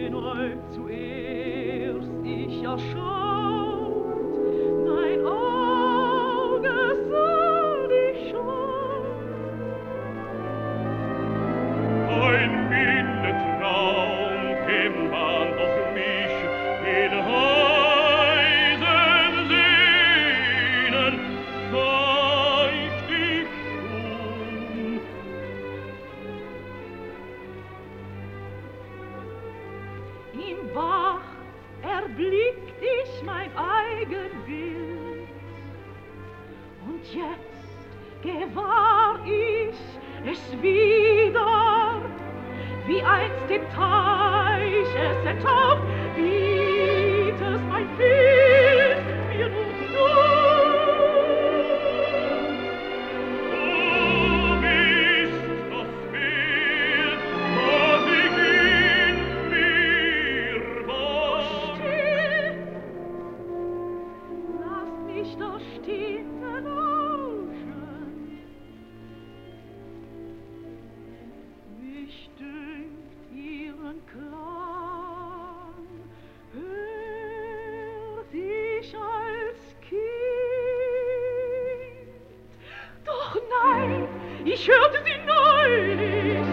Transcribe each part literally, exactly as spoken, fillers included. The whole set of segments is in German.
den euch zuerst ich erschaut, mein Auge sah dich schon. Ein milder Traum käm bald auf mich in heisen Sehnen, sah ich dich schon. Im Wach erblickt ich mein eigen Bild, und jetzt gewahr ich es wieder, wie einst im Teich es enttaucht, bietet es mein Bild mir nun Du bist das Bild, das ich in mir war. Still, lass mich doch stehen lauschen. Mich dünkt ihren Klang hört ich als Kind. Doch nein, ich hörte sie neulich,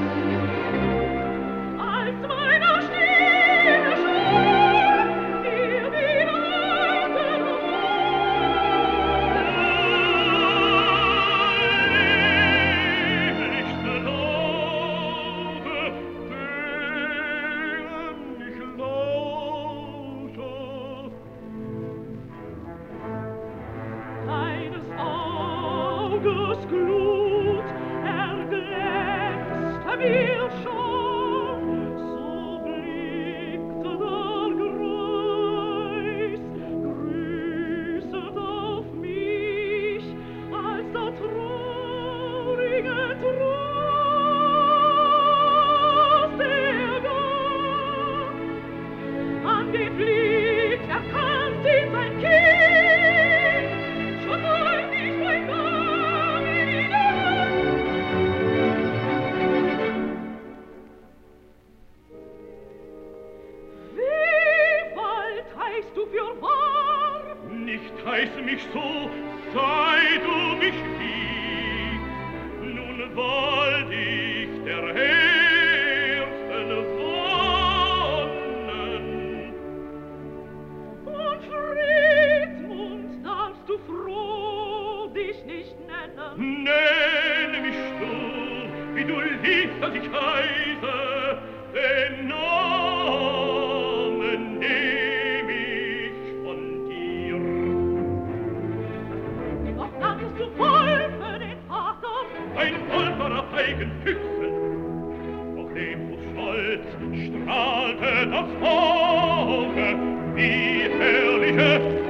als meiner Stimme schon mir die Atem Liebliche Laute, denen ich lausche. Deines Auges Glut erglänzte mir schon, so blickte der Greis, grüßet auf mich, als der traurige Trost ergab. An dem Blick erkannt ihn sein Kind, schon wollt ich mein Name wieder. Wie bald heißt du für wahr? Nicht heiß mich so, sei du mich lieb. Nun wollt ich der Ersten wonnen. Und Friedmund darfst du froh dich nicht nennen. Nenne mich du, wie du liebst, dass ich heiße, den Namen nehm ich von dir. Doch namest du voll für den Vater. Ein Wolfer auf eigen Füchsen, auf dem Fuß stolz strahlte das Auge, wie herrliche